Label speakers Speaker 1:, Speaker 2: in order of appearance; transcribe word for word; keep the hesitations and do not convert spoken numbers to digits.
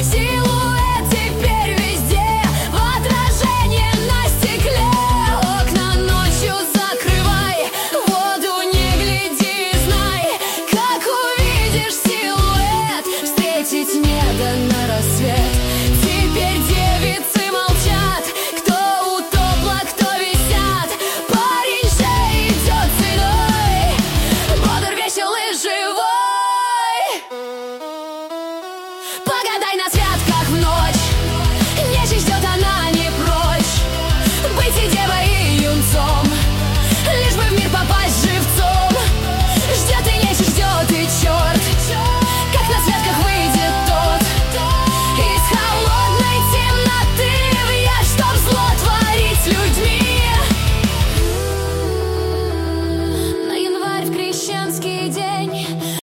Speaker 1: силуэт теперь везде, в отражение на стекле. Окна ночью закрывай, в воду не гляди, знай, как увидишь силуэт, встретить не дано.